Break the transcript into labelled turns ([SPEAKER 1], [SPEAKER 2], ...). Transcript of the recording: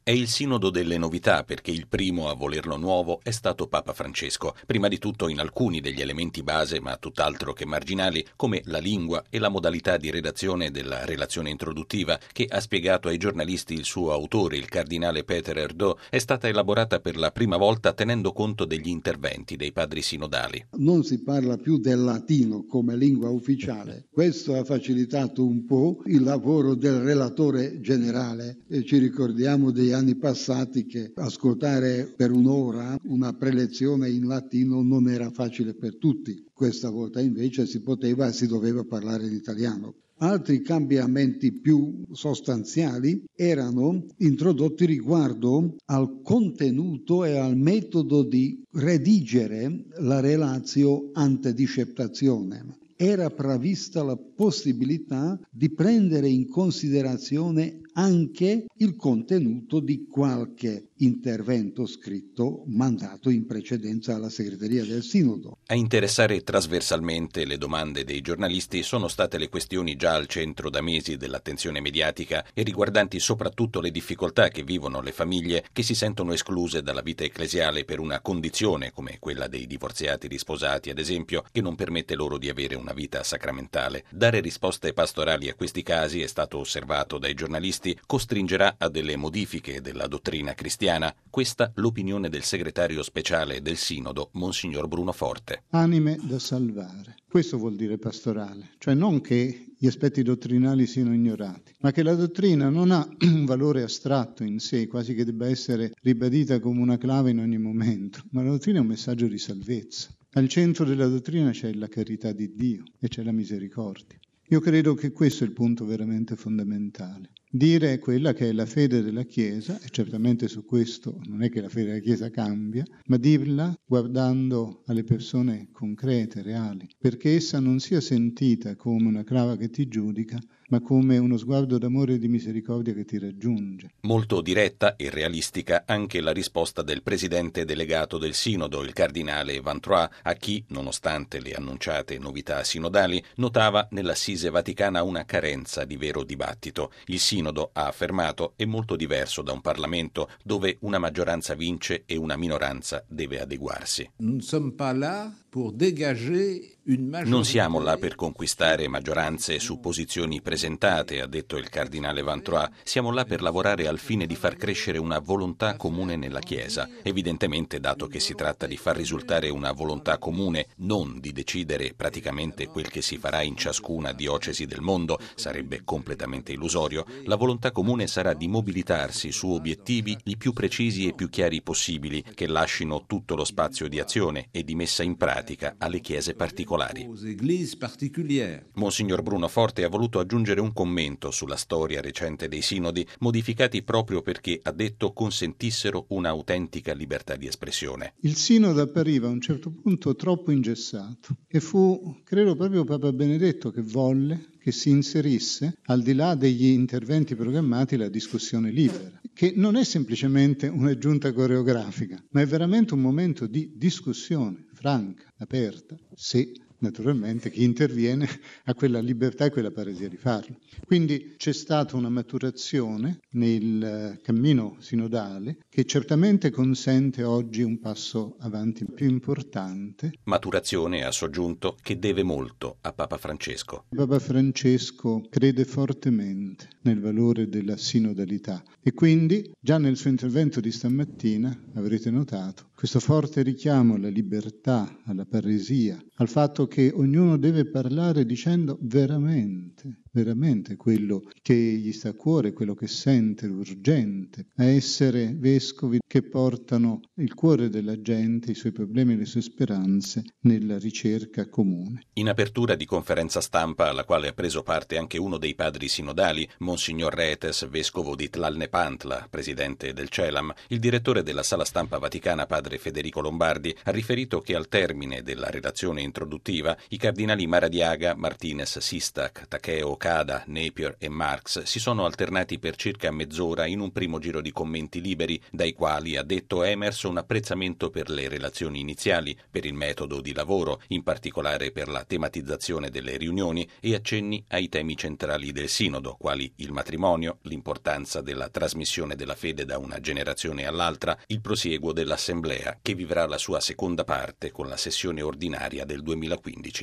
[SPEAKER 1] È il sinodo delle novità perché il primo a volerlo nuovo è stato Papa Francesco, prima di tutto in alcuni degli elementi base ma tutt'altro che marginali come la lingua e la modalità di redazione della relazione introduttiva che ha spiegato ai giornalisti il suo autore, il cardinale Peter Erdo, è stata elaborata per la prima volta tenendo conto degli interventi dei padri sinodali.
[SPEAKER 2] Non si parla più del latino come lingua ufficiale, questo ha facilitato un po' il lavoro del relatore generale e ci ricordiamo degli anni passati che ascoltare per un'ora una prelezione in latino non era facile per tutti. Questa volta invece si poteva e si doveva parlare in italiano. Altri cambiamenti più sostanziali erano introdotti riguardo al contenuto e al metodo di redigere la relatio ante disceptazione. Era prevista la possibilità di prendere in considerazione anche il contenuto di qualche intervento scritto mandato in precedenza alla segreteria del Sinodo.
[SPEAKER 1] A interessare trasversalmente le domande dei giornalisti sono state le questioni già al centro da mesi dell'attenzione mediatica e riguardanti soprattutto le difficoltà che vivono le famiglie che si sentono escluse dalla vita ecclesiale per una condizione come quella dei divorziati risposati, ad esempio, che non permette loro di avere una vita sacramentale. Dare risposte pastorali a questi casi, è stato osservato dai giornalisti, costringerà a delle modifiche della dottrina cristiana. Questa l'opinione del segretario speciale del Sinodo, Monsignor Bruno Forte.
[SPEAKER 3] Anime da salvare. Questo vuol dire pastorale, cioè non che gli aspetti dottrinali siano ignorati, ma che la dottrina non ha un valore astratto in sé, quasi che debba essere ribadita come una clave in ogni momento, ma la dottrina è un messaggio di salvezza. Al centro della dottrina c'è la carità di Dio e c'è la misericordia. Io credo che questo è il punto veramente fondamentale. Dire quella che è la fede della Chiesa, e certamente su questo non è che la fede della Chiesa cambia, ma dirla guardando alle persone concrete, reali, perché essa non sia sentita come una clava che ti giudica, ma come uno sguardo d'amore e di misericordia che ti raggiunge.
[SPEAKER 1] Molto diretta e realistica anche la risposta del presidente delegato del Sinodo, il cardinale Van Troyes, a chi, nonostante le annunciate novità sinodali, notava nell'Assise vaticana una carenza di vero dibattito. Il Sinodo, ha affermato, è molto diverso da un Parlamento dove una maggioranza vince e una minoranza deve adeguarsi. Non siamo là per conquistare maggioranze su posizioni presentate, ha detto il cardinale Van Troyes. Siamo là per lavorare al fine di far crescere una volontà comune nella Chiesa. Evidentemente, dato che si tratta di far risultare una volontà comune, non di decidere praticamente quel che si farà in ciascuna diocesi del mondo, sarebbe completamente illusorio, la volontà comune sarà di mobilitarsi su obiettivi i più precisi e più chiari possibili, che lascino tutto lo spazio di azione e di messa in pratica alle chiese particolari. Monsignor Bruno Forte ha voluto aggiungere un commento sulla storia recente dei sinodi, modificati proprio perché, ha detto, consentissero un'autentica libertà di espressione.
[SPEAKER 3] Il sinodo appariva a un certo punto troppo ingessato e fu, credo, proprio Papa Benedetto che volle che si inserisse, al di là degli interventi programmati, la discussione libera, che non è semplicemente un'aggiunta coreografica, ma è veramente un momento di discussione franca, aperta, se naturalmente chi interviene ha quella libertà e quella paresia di farlo. Quindi c'è stata una maturazione nel cammino sinodale che certamente consente oggi un passo avanti più importante.
[SPEAKER 1] Maturazione, ha soggiunto, che deve molto a Papa Francesco.
[SPEAKER 3] Papa Francesco crede fortemente nel valore della sinodalità e quindi già nel suo intervento di stamattina avrete notato questo forte richiamo alla libertà, alla paresia, al fatto che ognuno deve parlare dicendo veramente quello che gli sta a cuore, quello che sente, l'urgente, a essere vescovi che portano il cuore della gente, i suoi problemi e le sue speranze nella ricerca comune.
[SPEAKER 1] In apertura di conferenza stampa, alla quale ha preso parte anche uno dei padri sinodali, Monsignor Retes, vescovo di Tlalnepantla, presidente del CELAM, il direttore della sala stampa vaticana, padre Federico Lombardi, ha riferito che al termine della relazione introduttiva i cardinali Maradiaga, Martinez, Sistac, Tacheo, Ocada, Napier e Marx si sono alternati per circa mezz'ora in un primo giro di commenti liberi, dai quali, ha detto, è emerso un apprezzamento per le relazioni iniziali, per il metodo di lavoro, in particolare per la tematizzazione delle riunioni e accenni ai temi centrali del Sinodo, quali il matrimonio, l'importanza della trasmissione della fede da una generazione all'altra, il prosieguo dell'Assemblea, che vivrà la sua seconda parte con la sessione ordinaria del 2015.